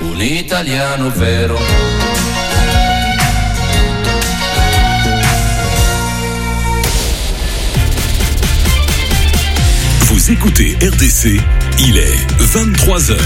un italiano vero. Vous écoutez RDC, il est 23h.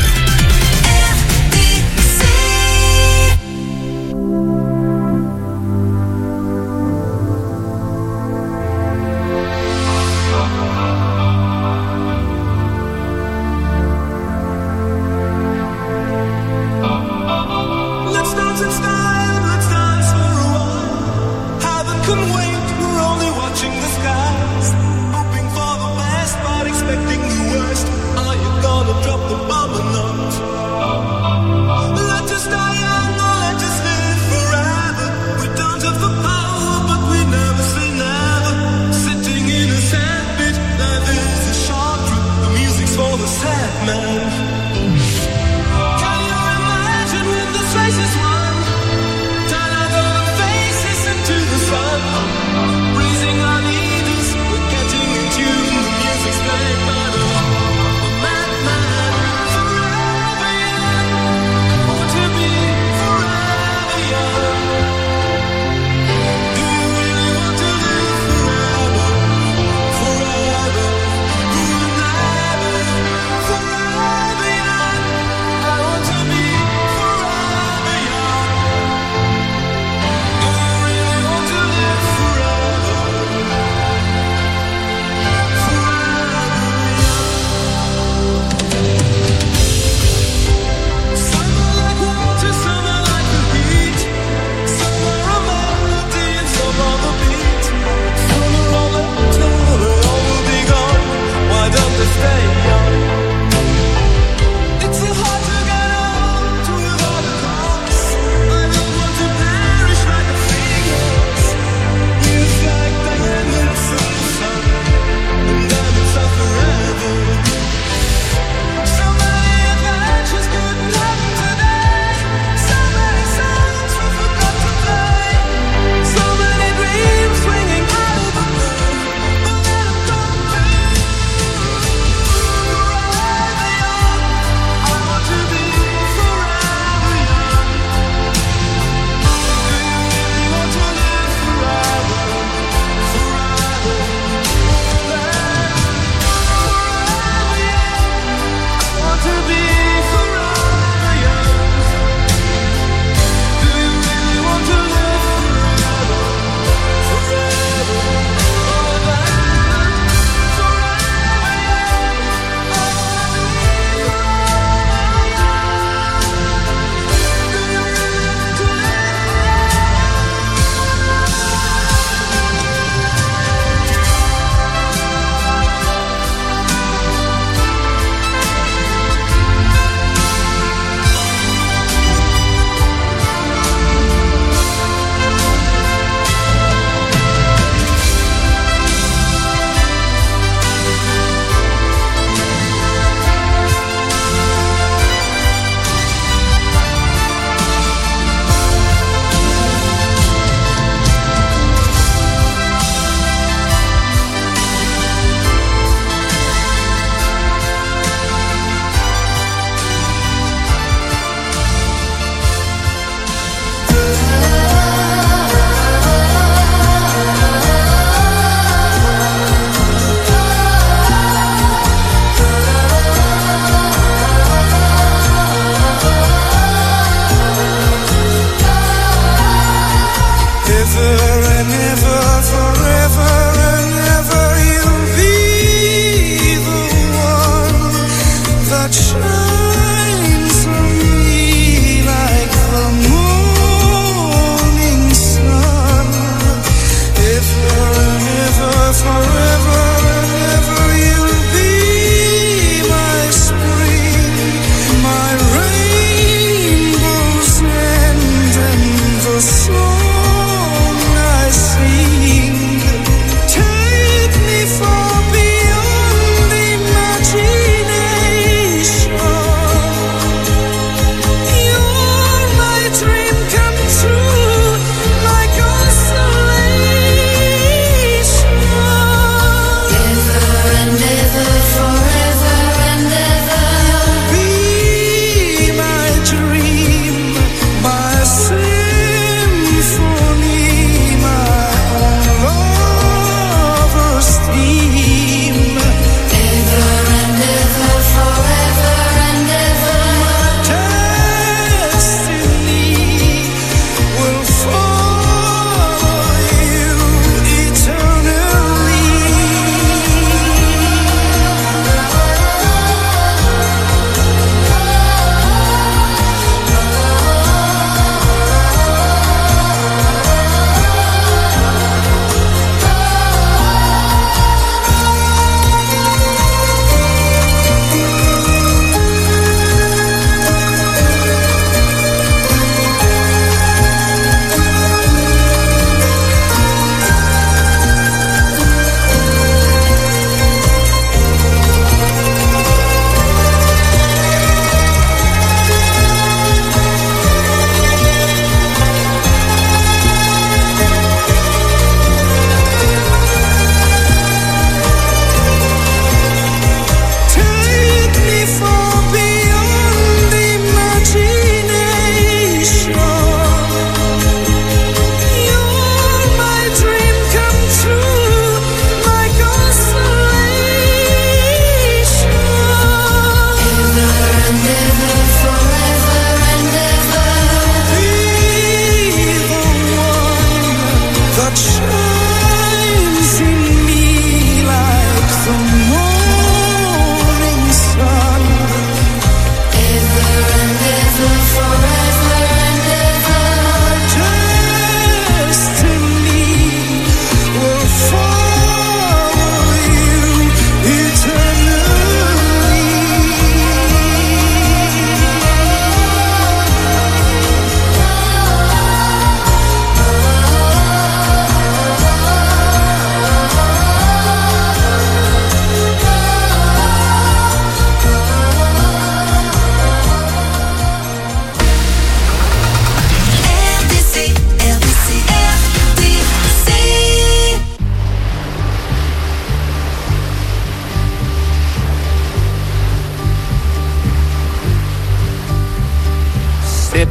Take me far beyond imagination.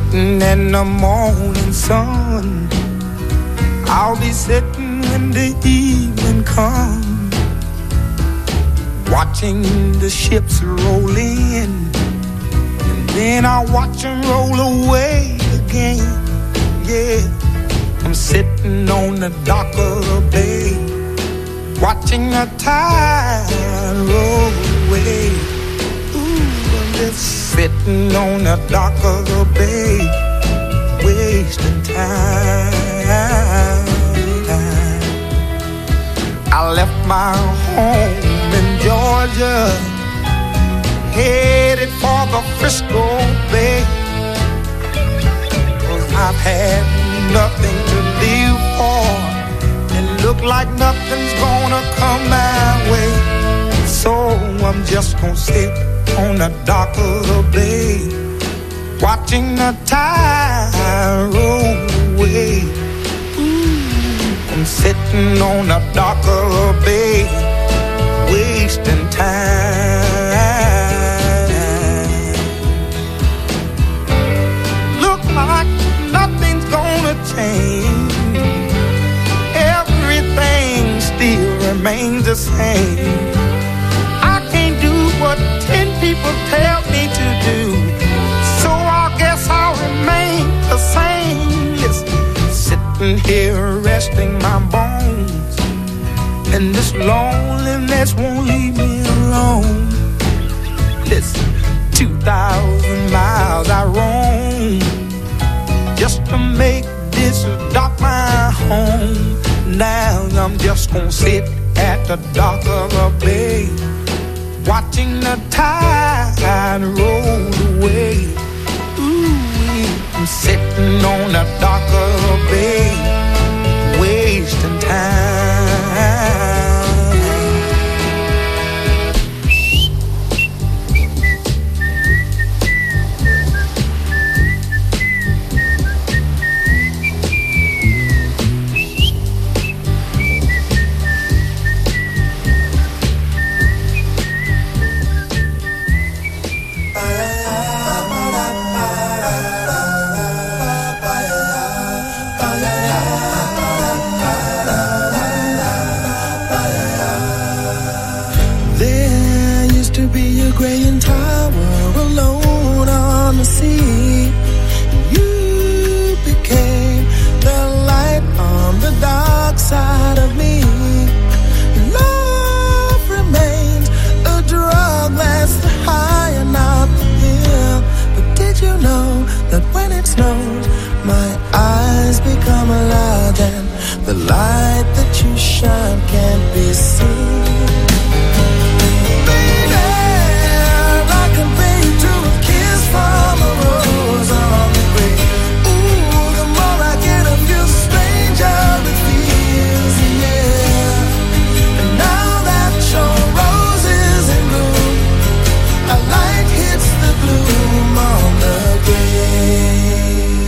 sitting in the morning sun. I'll be sitting when the evening comes, watching the ships roll in, and then I'll watch them roll away again. Yeah, I'm sitting on the dock of the bay, watching the tide roll away. Ooh, I'm just sitting on the dock of the bay, wasting time. I left my home in Georgia, headed for the Frisco Bay, 'cause I've had nothing to live for, and look like nothing's gonna come my way. So I'm just gonna sit on the dock of the bay, watching the tide roll away. Ooh, I'm sitting on the dock of the bay, wasting time. Look like nothing's gonna change, everything still remains the same. I can't do what 10 people tell me to do, so I guess I'll remain the same. Listen, sitting here resting my bones, and this loneliness won't leave me alone. Listen, 2,000 miles I roam just to make this dock my home. Now I'm just gonna sit at the dock of the bay, watching the tide roll away. Ooh, I'm sitting on the dock of the bay, wasting time. Graying tower alone on the sea. You became the light on the dark side of me. Love remains a drug that's the high and not the pill. But did you know that when it snows, my eyes become large and the light that you shine can't be seen? From a rose on the grave. Ooh, the more I get of you, stranger it feels, yeah. And now that your rose is in bloom, a light hits the gloom on the grave.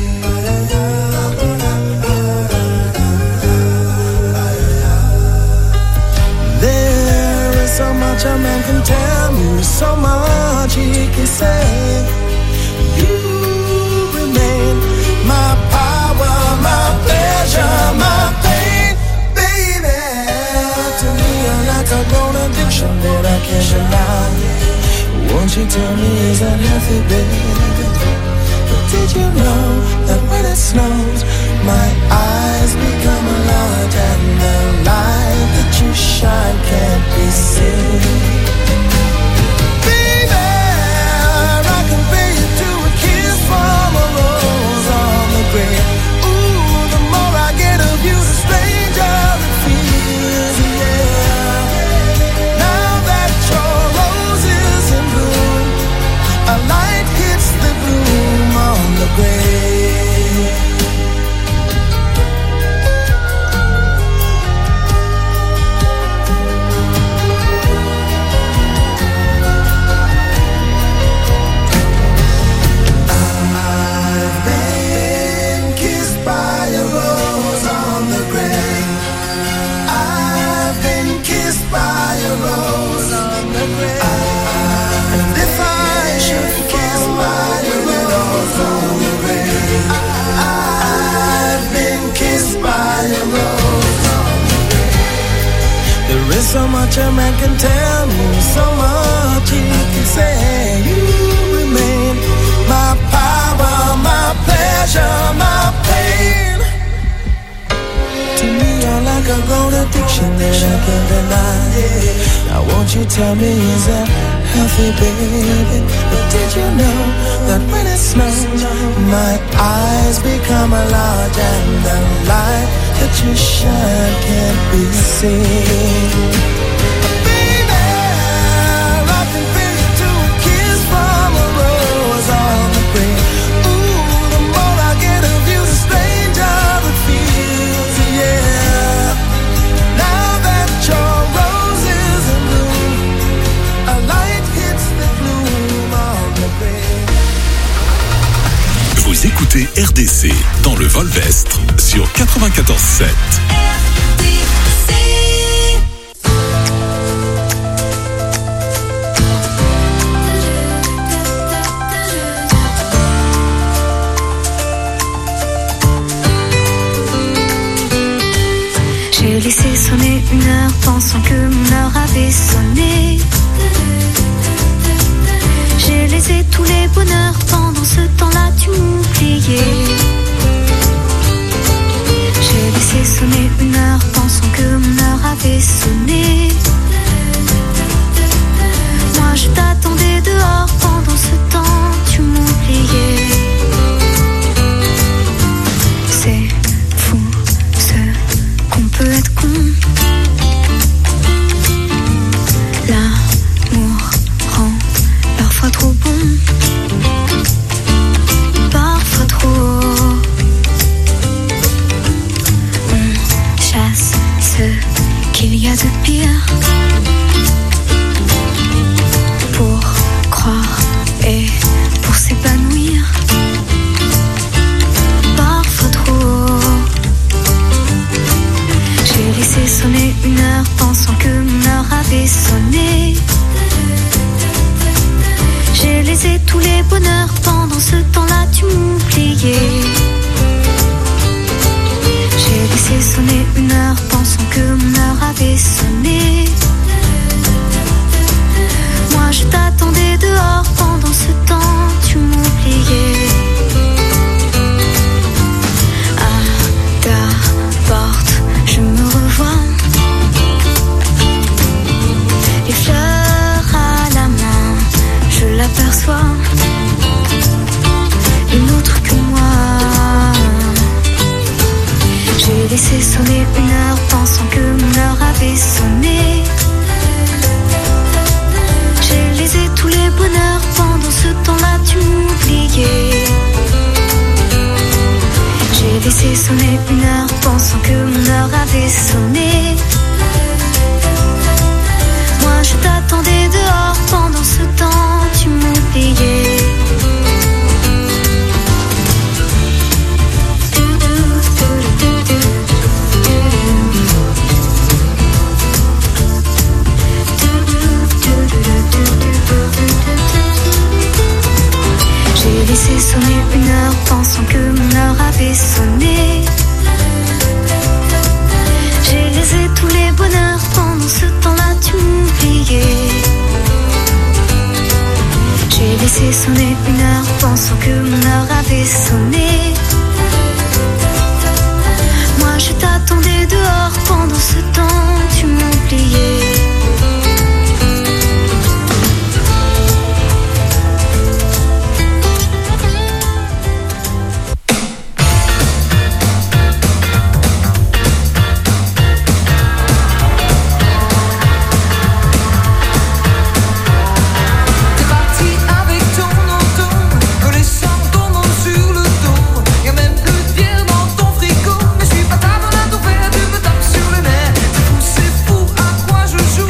There is so much a man can tell you, so much he can say. You remain my power, my pleasure, my pain, baby. To me, you're like a grown addiction that I can't deny. Won't you tell me, is that healthy, baby? But did you know that when it snows, my eyes become large and the light that you shine can't be seen? From a rose on the grave. Ooh, the more I get of you, the stranger it feels, yeah. Now that your rose is in bloom, a light hits the gloom on the grave. much a man can tell me, so much he can say. You remain my power, my pleasure, my pain. To me, you're like a gold addiction that I can't deny. Now won't you tell me, is that healthy, baby? But did you know that when it snows, my eyes become a large and the light that you shine can't be seen? Baby, I can feel you to a kiss from a rose on the green. Ooh, the more I get of you, the stranger it feels, yeah. Now that your rose is in bloom, a light hits the gloom on the green. Vous écoutez RDC dans le Volvestre sur 94.7. J'ai laissé sonner 1 heure pensant que mon heure avait sonné. J'ai laissé tous les bonheurs pendant ce temps-là tu m'oubliais. J'ai laissé sonner 1 heure pensant que mon heure avait sonné. Moi je t'attendais dehors pendant ce temps tu m'oubliais. C'est fou ce qu'on peut être con. L'amour rend parfois trop bon, parfois trop. On chasse ce qu'il y a de pire pour croire et pour s'épanouir, parfois trop. J'ai laissé sonner 1 heure pensant que mon heure avait sonné. J'ai laissé tous les bonheurs pendant ce temps-là tu m'oubliais. J'ai laissé sonner 1 heure pensant que mon heure avait sonné. Moi je t'attendais dehors pendant ce temps tu m'oubliais. À ta porte je me revois, les fleurs à la main, je l'aperçois, une autre que moi. J'ai laissé sonner 1 heure pensant que mon heure avait sonné. J'ai laissé tous les bonheurs pendant ce temps-là tu m'oubliais. J'ai laissé sonner 1 heure pensant que mon heure avait sonné. Moi je t'attendais dehors pendant ce temps tu m'oubliais. J'ai laissé sonner 1 heure pensant que mon heure avait sonné. J'ai laissé tous les bonheurs pendant ce temps-là tu m'oubliais. J'ai laissé sonner 1 heure pensant que mon heure avait sonné. Moi je t'attendais dehors pendant ce temps tu m'oubliais. Je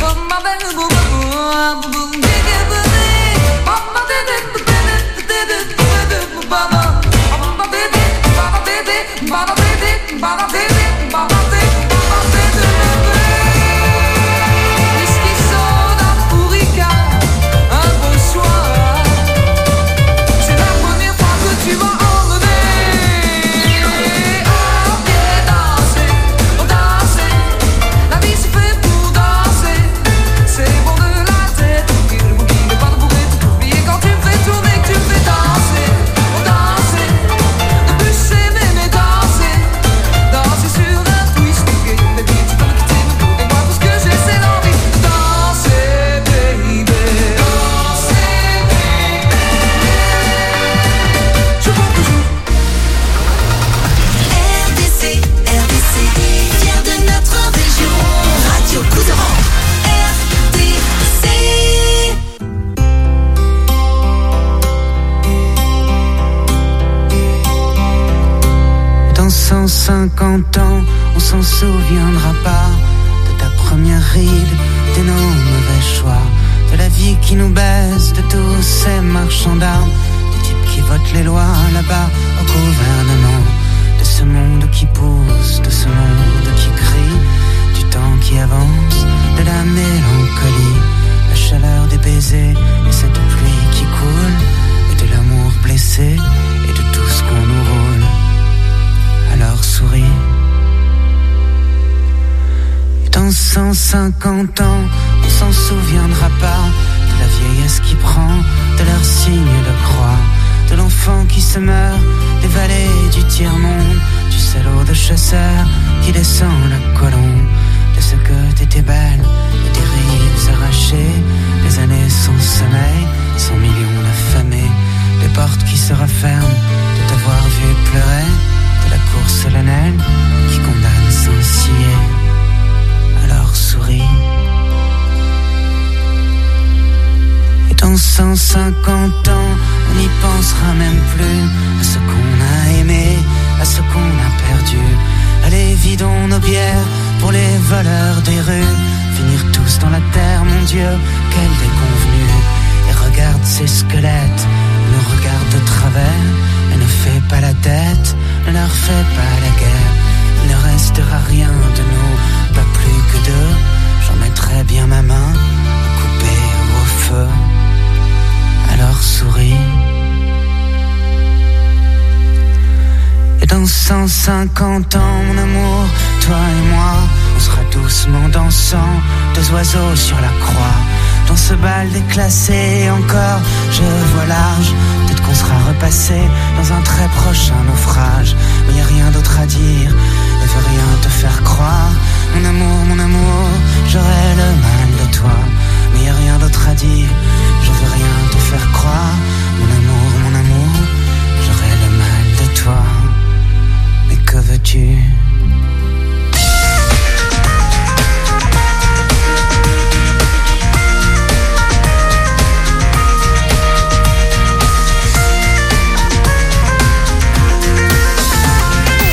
150 ans, on s'en souviendra pas de ta première ride, de nos mauvais choix, de la vie qui nous baisse, de tous ces marchands d'armes, des types qui votent les lois là-bas au gouvernement, de ce monde qui pousse, de ce monde qui crie, du temps qui avance, de la mélancolie, la chaleur des baisers et cette pluie qui coule, et de l'amour blessé et de tout ce qu'on nous roule. Alors souris. Et dans 150 ans, on s'en souviendra pas de la vieillesse qui prend, de leurs signes de croix, de l'enfant qui se meurt, des vallées du tiers-monde, du salaud de chasseur qui descend le colon, de ce que t'étais belle et des rives arrachées, des années sans sommeil, 100 millions d'affamés, des portes qui se referment, de t'avoir vu pleurer, de la cour solennelle qui condamne sans scier. Alors souris. Et dans 150 ans, on n'y pensera même plus à ce qu'on a aimé, à ce qu'on a perdu. Allez, vidons nos bières pour les voleurs des rues, finir tous dans la terre, mon Dieu, quelle déconvenue. Et regarde ces squelettes, nous regarde de travers, et ne fais pas la tête, ne leur fais pas la guerre. Il ne restera rien de nous, pas plus que deux. J'en mettrai bien ma main à couper au feu. Alors souris. Et dans 150 ans, mon amour, toi et moi, on sera doucement dansant, deux oiseaux sur la croix. Dans ce bal déclassé, encore je vois large. Peut-être qu'on sera repassé dans un très prochain naufrage. Mais y a rien d'autre à dire, et veut rien te faire croire. Mon amour, j'aurai le mal de toi. Mais y a rien d'autre à dire, je veux rien te faire croire. Mon amour, j'aurai le mal de toi. Mais que veux-tu ?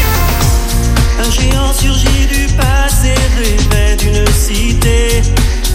Un géant surgit du passé, rêvait d'une cité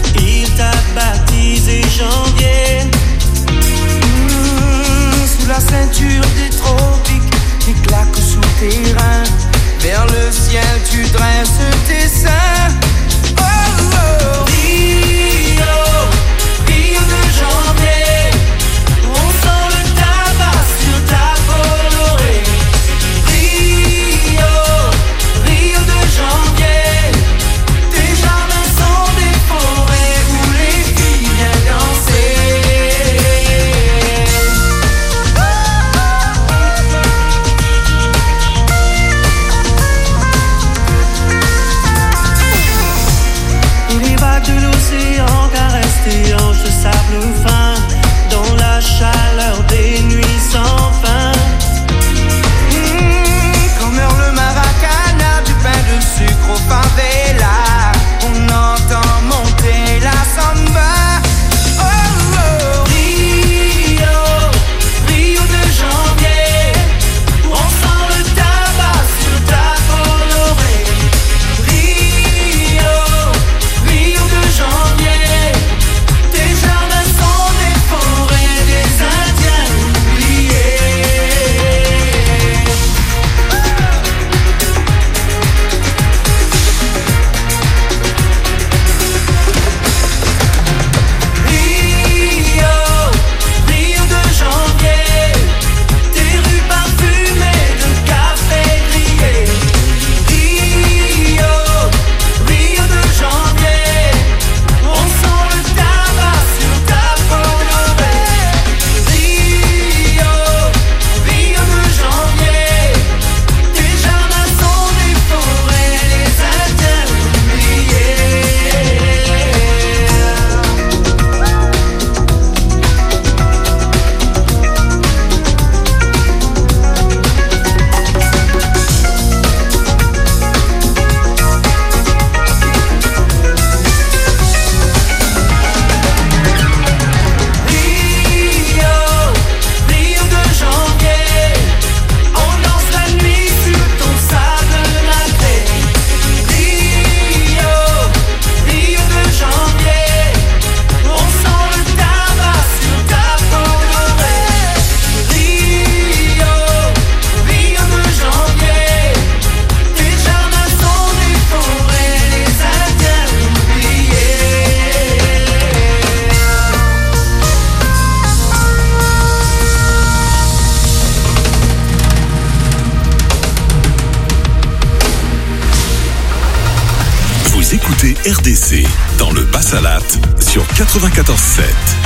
RDC, dans le Bas-Salat, sur 94.7.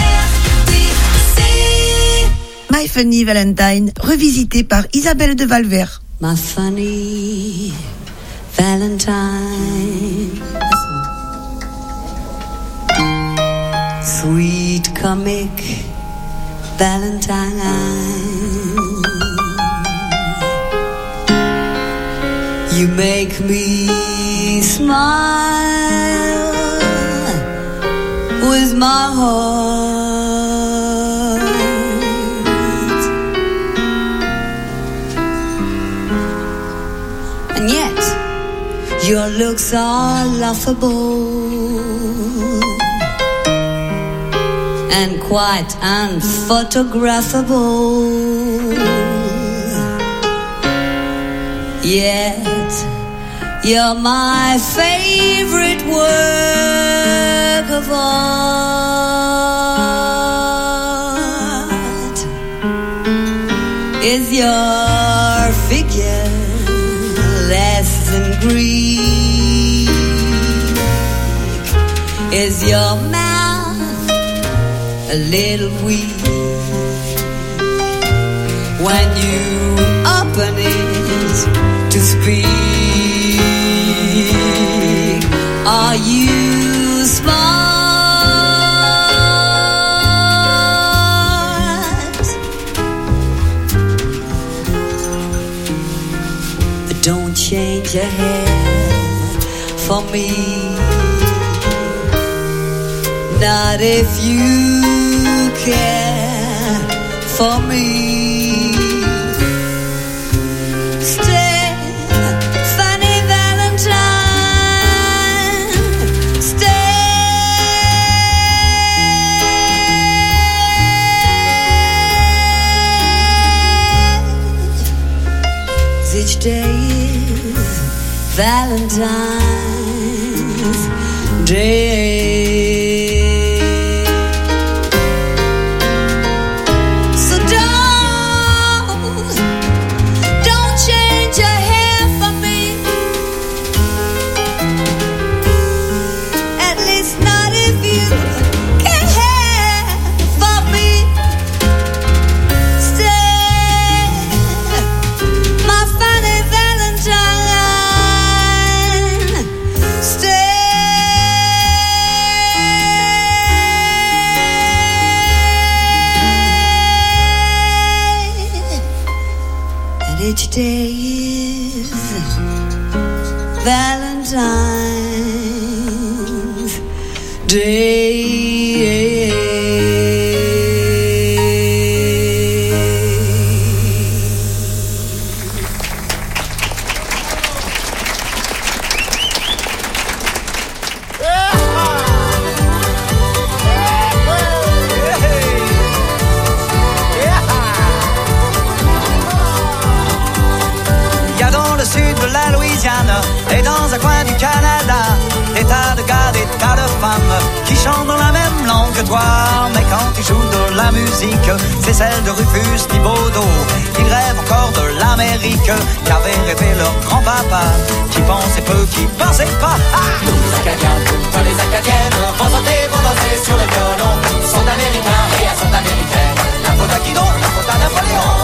My Funny Valentine, revisité par Isabelle de Valvert. My funny Valentine, sweet comic Valentine, you make me smile with my heart. And yet, your looks are laughable and quite unphotographable. Yet, you're my favorite work of art. Is your figure less than Greek? Is your mouth a little weak when you open it to speak? Are you smart? But don't change your hair for me, not if you care for me. Stay, funny Valentine, stay. Each day is Valentine's Day. Each day is Valentine's Day. Et dans un coin du Canada, des tas de gars, des tas de femmes qui chantent dans la même langue que toi. Mais quand ils jouent de la musique, c'est celle de Rufus Thibodeau. Ils rêvent encore de l'Amérique qu'avait rêvé leur grand-papa, qui pensait peu, qui pensait pas. Tous les Acadiens, toutes les Acadiennes vont danser sur le violon. Sont américains et elles sont américaines. La faute à qui donc? La faute à Napoléon.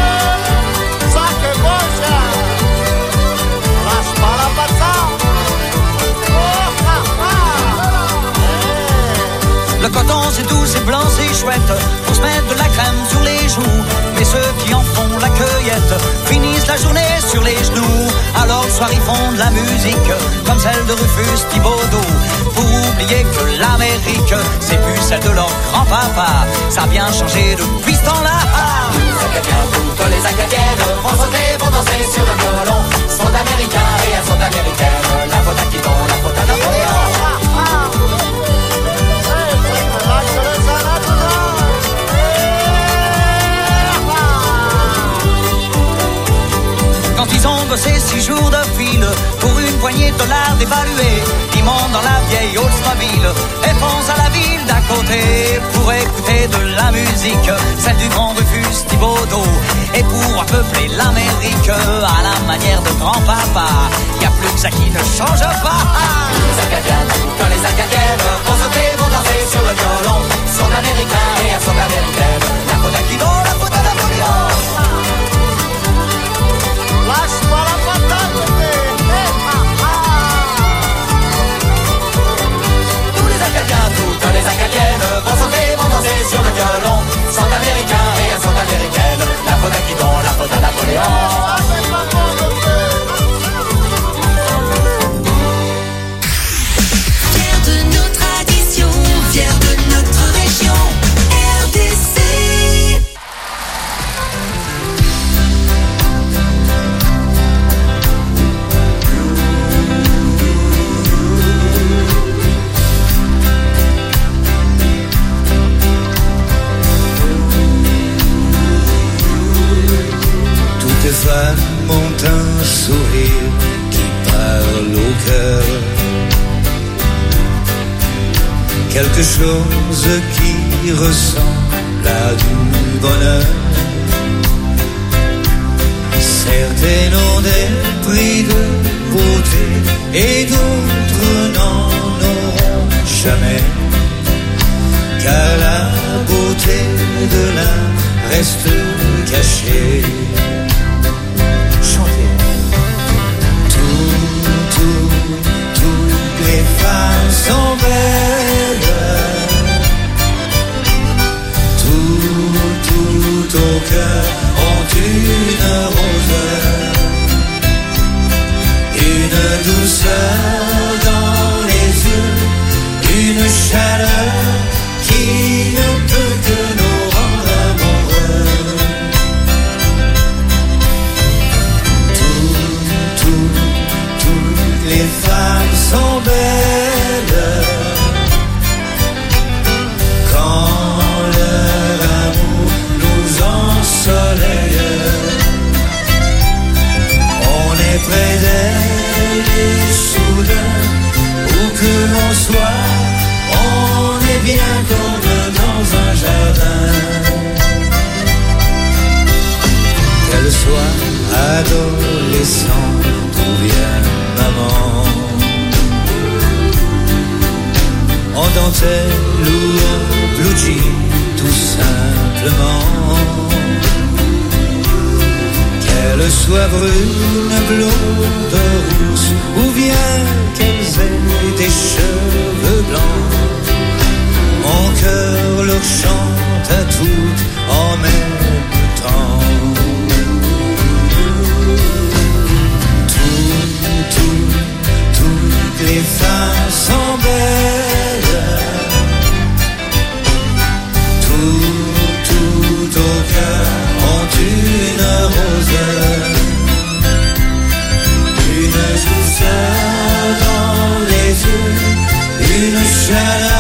Le coton c'est doux, c'est blanc, c'est chouette, pour se mettre de la crème sur les joues. Mais ceux qui en font la cueillette finissent la journée sur les genoux. Alors le soir ils font de la musique, comme celle de Rufus Thibodeau, pour oublier que l'Amérique, c'est plus celle de leur grand-papa. Ça a bien changé depuis ce temps-là. Tous les Acadiens, toutes les Acadiennes vont sauter, vont danser sur le violon. Sont américains et elles sont américaines. La faute à qui donc? La faute à Napoléon. Quand ils ont bossé 6 jours de fil pour une poignée de dollars dévalués, ils montent dans la vieille Oldsmobile et foncent à la ville d'à côté pour écouter de la la musique, celle du grand Rufus Thibaudot. Et pour peupler l'Amérique à la manière de grand-papa, y a plus que ça qui ne change pas. Les Acadiens, quand les Acadiennes vont sauter, vont danser sur le violon, son américain et à son américaine. La faute à Guido, la faute à Napoléon. Lâche-moi la patate, Tous les Acadiens, toutes les Acadiennes vont sauter, vont danser sur le violon, son américain et à son américaine. La faute à Guido, la faute à Napoléon. Fiers de nos traditions, fiers de notre région, RDC. Toutes les femmes ont un sourire qui parle au cœur. Quelque chose qui ressemble à du bonheur. Certaines ont des prix de beauté et d'autres n'en auront jamais. Car la beauté de l'un reste cachée. Chantez. Toutes les femmes sont belles. Tout au cœur ont une rose, une douceur dans les yeux, une chaleur qui ne peut que nous rendre amoureux. Toutes les femmes sont belles quand leur amour nous ensoleille. On est près d'elle et soudain, où que l'on soit, on est bien comme dans un jardin. Qu'elle soit adolescente ou bien maman, en dentelle ou en blue jean, tout simplement. Qu'elle soit brune, blonde, rousse, ou bien qu'elles aient des cheveux blancs, mon cœur leur chante à toutes en même temps. Toutes les femmes sont belles. Tout au cœur ont une rose, une douceur dans les yeux, une chaleur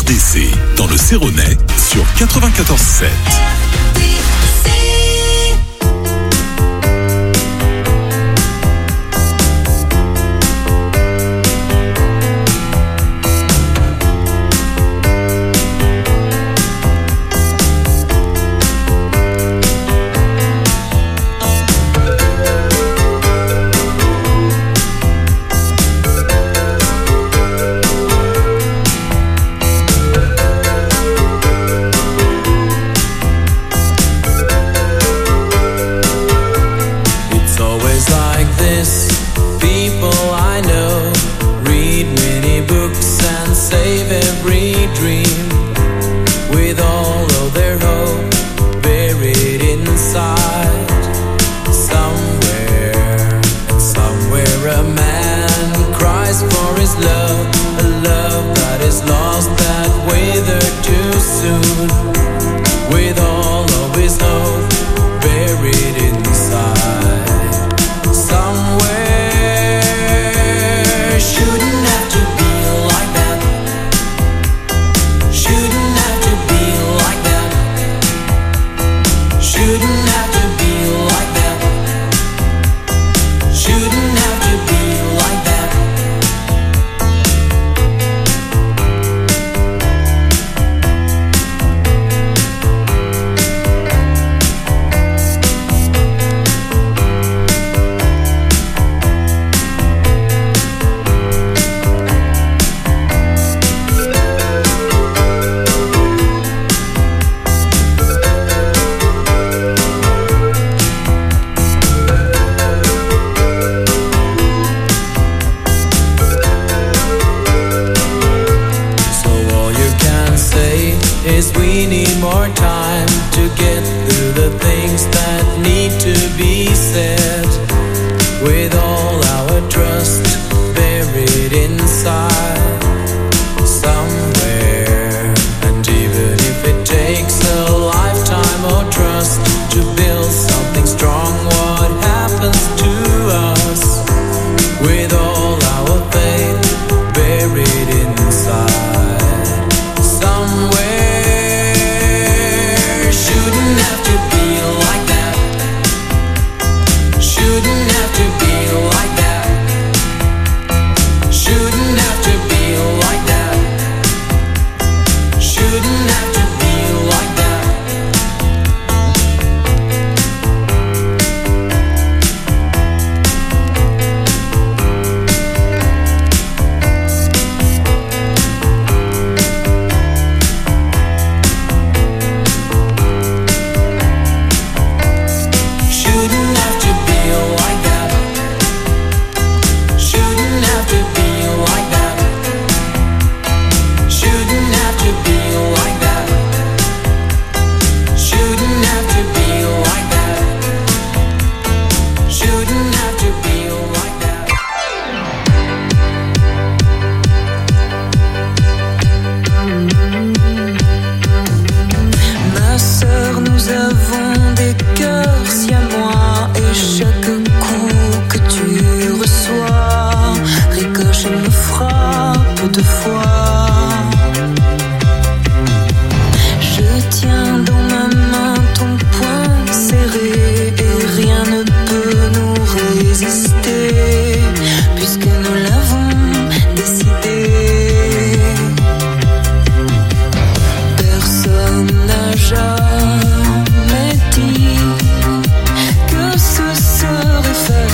RDC, dans le Céronais, sur 94.7.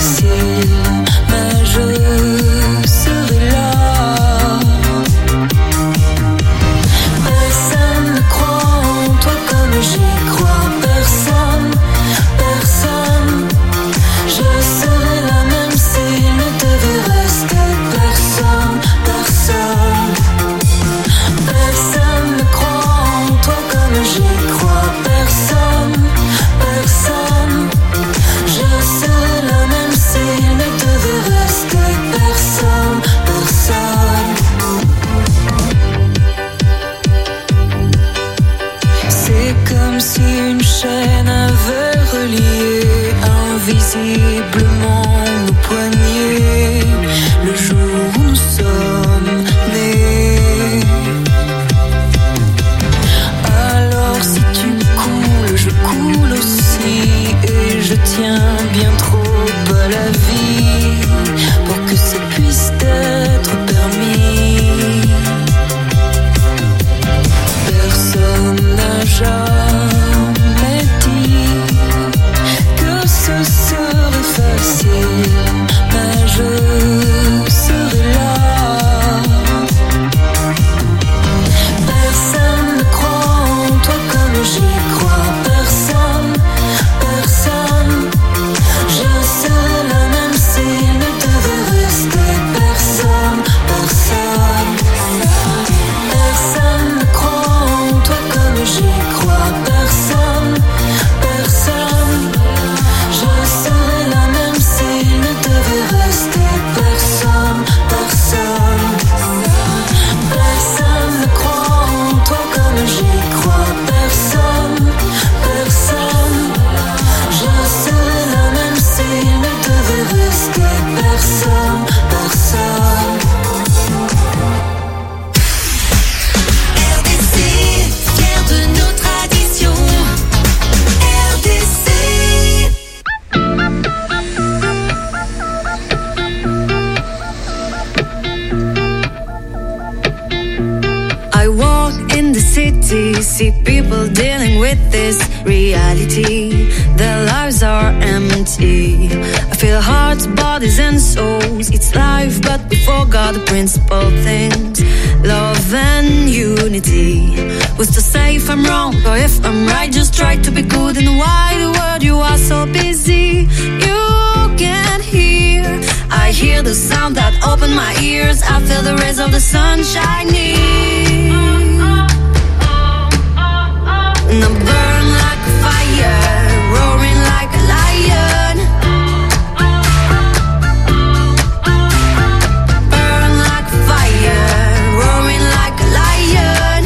Mais je serai là. je tiens bien trop à la vie pour que ça puisse être permis. Personne n'a jamais dit que ce serait facile, mais je serai là. Personne ne croit en toi comme j'y crois. Personne, personne. Je serai là même s'il ne devait rester personne, personne. Personne ne croit en toi comme j'y crois. Personne, personne. Je serai là même s'il ne devait rester personne, personne. Personne ne croit en toi comme j'y crois. Personne, personne. Je serai là même s'il ne devait rester personne, personne. RDC, fier de nos traditions. RDC. I walk in the city, see people dealing with this reality. Their lives are empty. I feel hearts, bodies and souls. It's life, but we forgot the principal things. Love and unity. Who's to say if I'm wrong or if I'm right? Just try to be good in the wide world. You are so busy, you can't hear. I hear the sound that open my ears. I feel the rays of the sun shining. And I burn like a fire, roaring like a lion. Burn like a fire, roaring like a lion.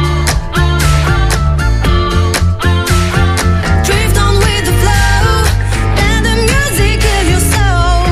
Drift on with the flow, let the music heal your soul.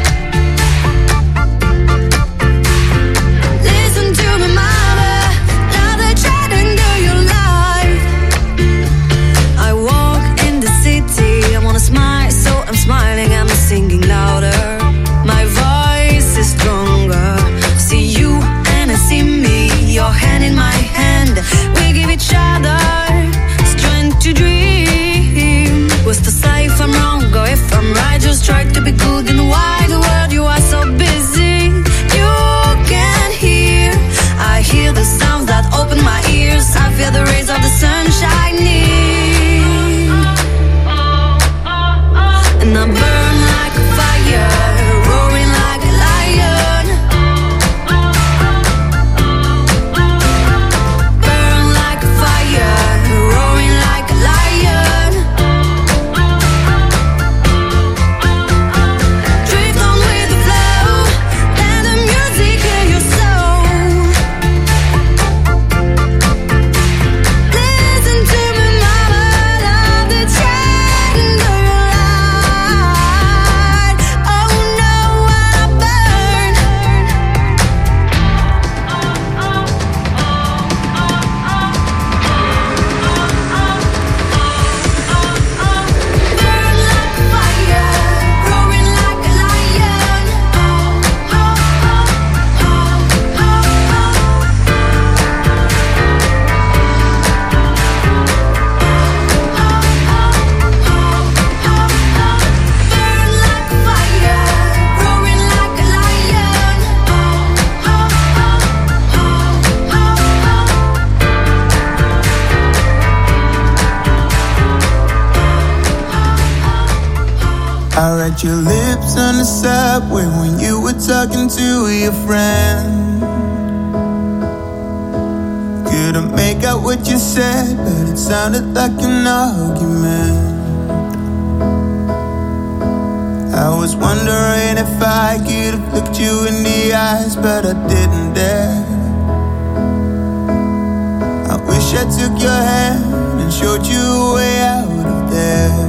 Listen to me, mama, now they're trying to your life. I walk in the city, I wanna smile, so I'm smiling, I'm singing louder. My voice is stronger. See you and I see me, your hand in my hand. We give each other strength to dream. What's to say if I'm wrong or if I'm right? Just try to be good in the wide world. You are so busy, you can't hear. I hear the sounds that open my ears. I feel the rays of the sun shining. And I burn like a fire, roaring like a lion. Burn like a fire, roaring like a lion. Drift on with the flow, let the music heal your soul. Listen to me, mama, love the tender light. Oh no, I burn. Burn like a fire, roaring like a lion. Burn like a fire, roaring like a lion. I read your lips on the subway when you were talking to your friend. Couldn't make out what you said, but it sounded like an argument. I was wondering if I could have looked you in the eyes, but I didn't dare. I wish I took your hand and showed you a way out of there.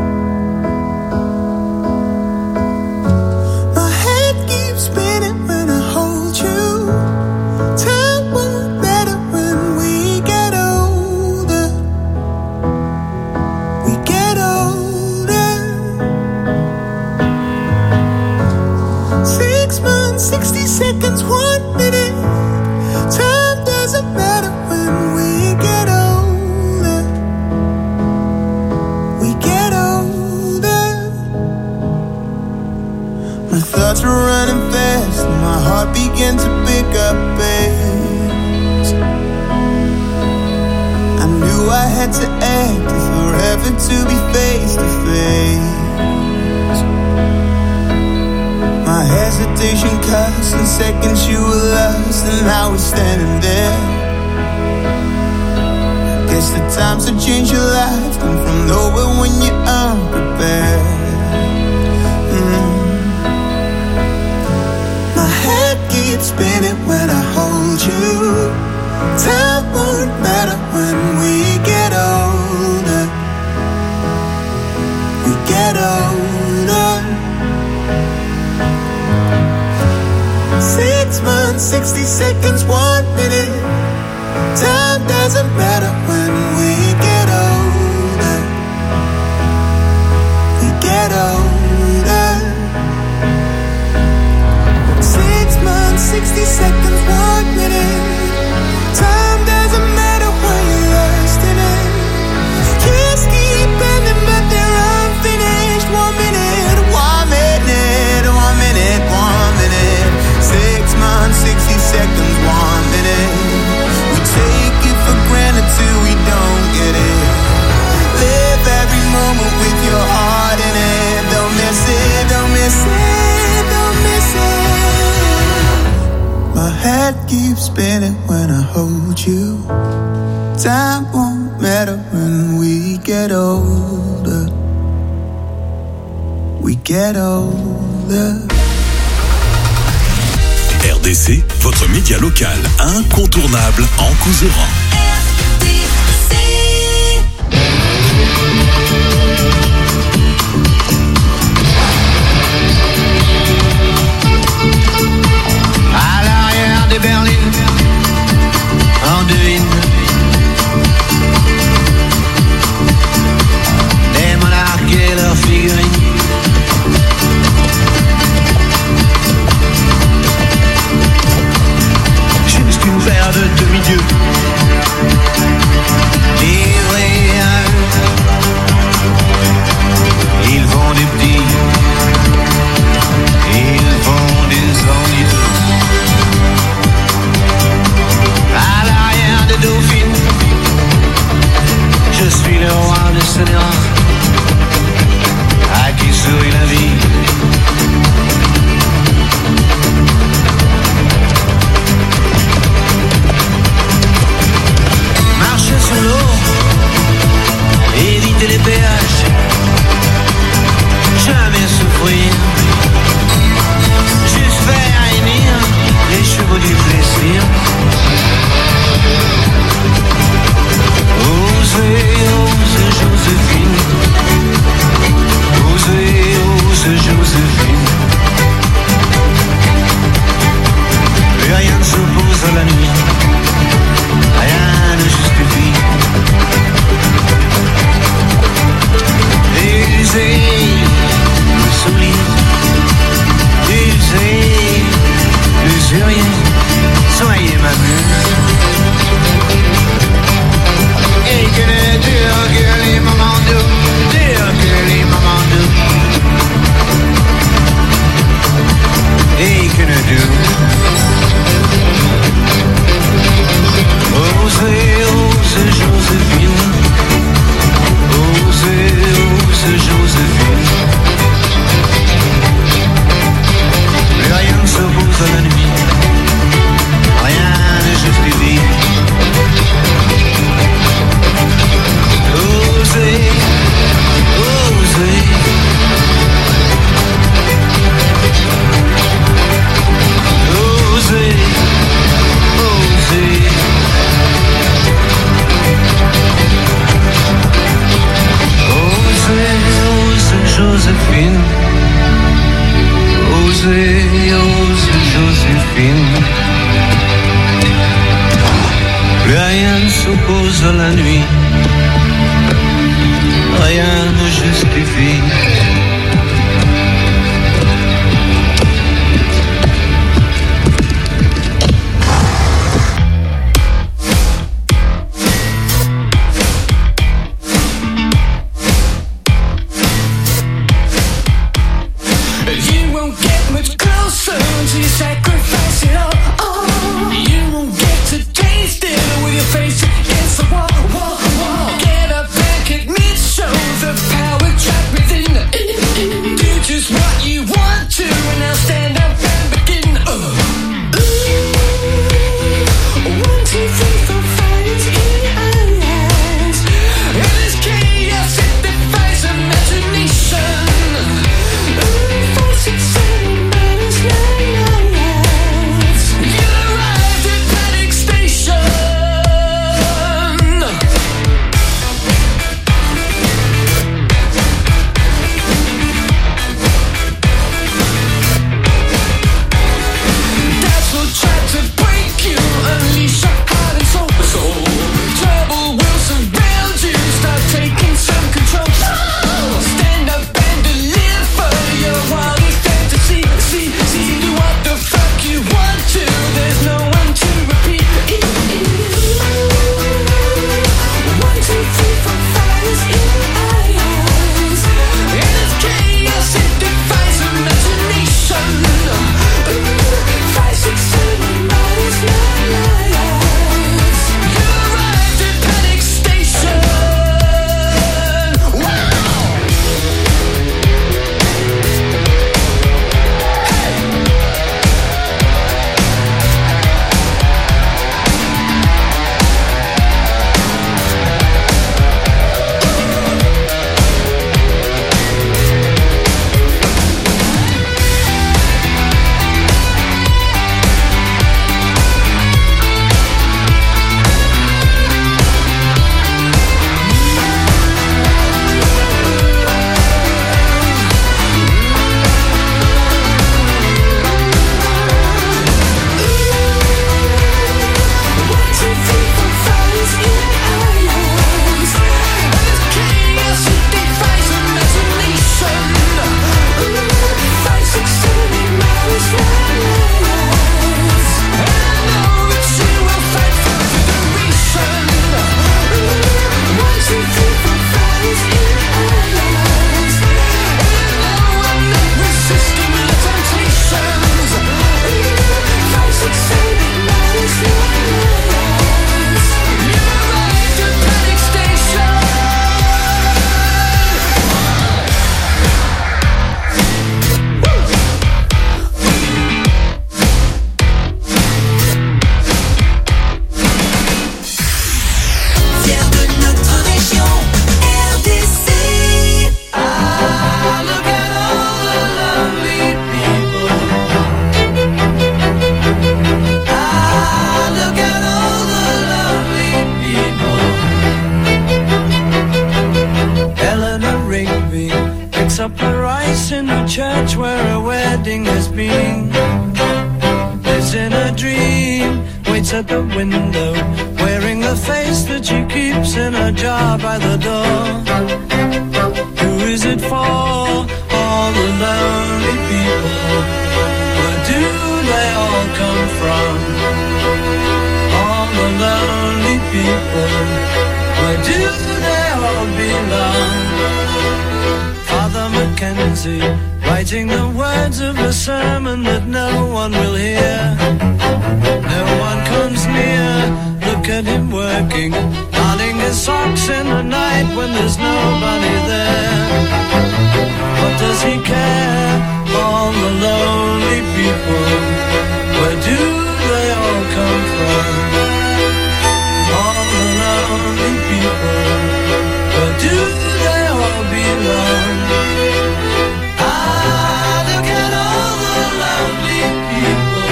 My head keeps spinning when I hold you. Time won't matter when we get older. We get older. 60 seconds, 1 minute. Time doesn't matter when we get older. We get older. My thoughts were running fast, and my heart began to pick up pace. I knew I had to act if we're ever to be face to face. My hesitation cost, in seconds you were lost, and I was standing there. Guess the times that change your life come from nowhere when you're unprepared. My head keeps spinning when I hold you. Time won't matter when we get older. We get older. 6 months, 60 seconds, 1 minute. Time doesn't matter when we get older. We get older. 6 months, 60 seconds, 1 minute. Time doesn't matter when you're lost in it. Years keep ending but they're unfinished. 1 minute, 1 minute, 1 minute, 1 minute. 6 months, 60 seconds, 1 minute. We take it for granted till we don't get it. Live every moment with your heart in it. Don't miss it, don't miss it, don't miss it. My head keeps spinning when I hold you. Time won't matter when we get older. We get older. RDC, votre média local incontournable en Couserans. À l'arrière des berlines, on devine les monarques et leurs figurines. Juste une paire de demi-dieux livrés à eux. Ils font des petits, ils font des ennuis. À l'arrière de Dauphine, je suis le roi de Sénéra, à qui sourit la vie. Marcher sur l'eau, éviter les péages, jamais souffrir, juste faire hennir les chevaux du plaisir. Osez, osez Joséphine, osez, osez Joséphine. Plus rien ne s'oppose à la nuit, rien ne justifie. Usez le sourire, usez l'usurier, soyez ma muse. Et que le dur que les moments doux, dur que les moments doux. Et que le doux. Osez, osez Joséphine, osez, osez Joséphine. Plus rien ne s'oppose à la nuit, rien ne justifie. Osez, osez. Osez, osez. Osez, osez Joséphine. Osez, osez Joséphine. Plus rien ne s'oppose à la nuit, rien ne justifie. much closer to you sacrifice it all. Oh, you won't get to taste it with your face against the wall. Get up and admit, show the power trapped within. Do just what you want to, and now stand up and begin. 1, 2, 3, 4, 5 is in eyes. In this chaos, it defies imagination. 5, 6, 7, 8 is 9. You arrived at Panic Station. That's what tried to break you, unleash your heart and soul. Trouble will surround you, start taking some control. Stand up and deliver your wildest fantasy. See, do what the fuck you want to, there's no one to repeat. 1, 2, 3, 4, 5 is in eyes. In this chaos, it defies imagination. 5, 6, 7, 8 is 9. You arrived at Panic Station. Wow. Fier de notre région, RDC. Look at all the lovely people. Look at all the lovely people. Eleanor Rigby picks up her rice in the church where a wedding has been. Lives in a dream, waits at the window, wearing the face that she keeps in a jar by the door. Who is it for? All the lonely people. Where do they all come from? All the lonely people. Where do they all belong? Father Mackenzie, writing the words of a sermon that no one will hear. No one comes near, look at him working, darning his socks in the night when there's nobody there. What does he care? All the lonely people, where do they all come from? All the lonely people, where do they all belong? Look at all the lonely people.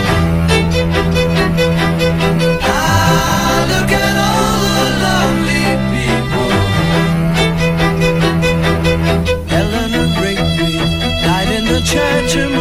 Look at all the lonely people. Eleanor Rigby died in the church